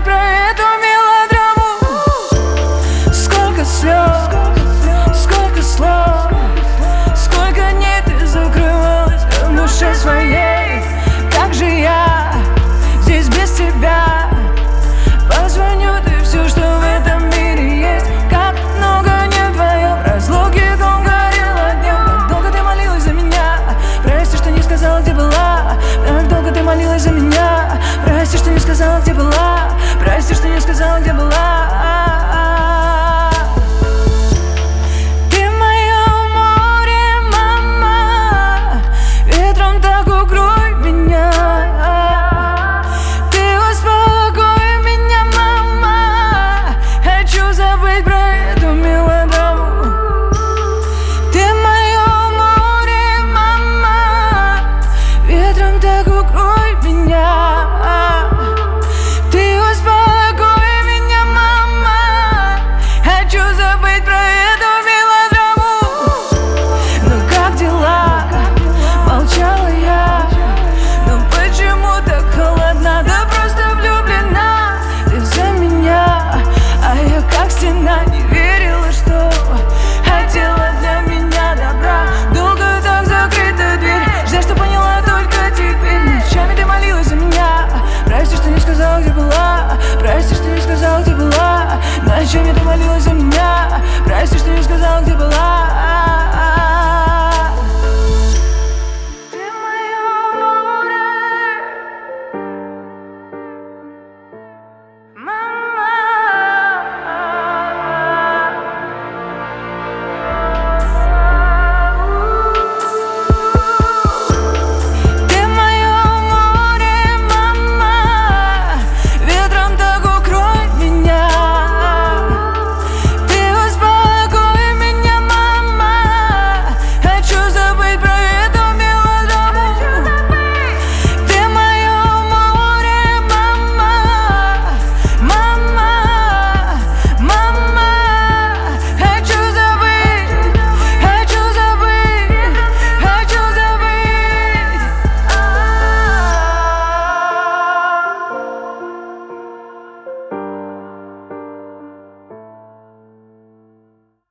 забыть про эту мелодраму. Сколько слез, сколько слов, сколько дней ты закрывалась в душе своей. Как же я здесь без тебя? Позвоню, ты все, что в этом мире есть. Как много не вдвоем разлуки, дом горел огнем. Как долго ты молилась за меня, прости, что не сказала, где была. Как долго ты молилась за меня, прости, что не сказала, где была. Прости, что не сказала, где была. Ты мое море, мама, ветром так укрой меня. Ты успокой меня, мама, хочу забыть про эту мелодраму. Ты мое море, мама, ветром так укрой меня. Ты успокой меня, мама, хочу забыть про эту мелодраму. Ну как дела? Молчала я. Но почему так холодна? Да просто влюблена ты за меня. А я как стена не верила, что хотела для меня добра. Долго так закрыта дверь, жаль, что поняла только теперь. Ночами ты молилась за меня, прости, что не сказала, где была. Прости, что не сказала, где была. Ночами ты молилась за меня, прости, что не сказала, где была.